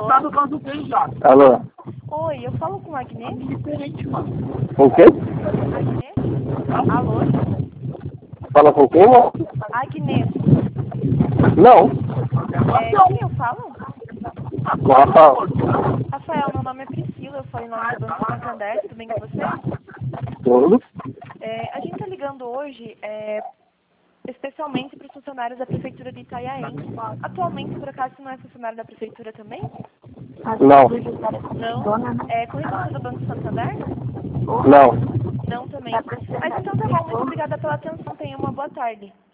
passado eu consultei já. Alô? Oi, eu falo com a Agnès? Diferente, mano. Com quem? Agnès? Alô? Fala com quem, mano? Agnès. Não. Quem eu falo? Com Rafael. Rafael, meu nome é Priscila, eu falo em nome do Banco Santander, tudo bem com você? Tudo? A gente tá ligando hoje, especialmente para os funcionários da Prefeitura de Itanhaém. Atualmente, por acaso, você não é funcionário da Prefeitura também? Não. Não? É corretora do Banco Santander? Não. Não também. Mas então tá bom, muito obrigada pela atenção, tenha uma boa tarde.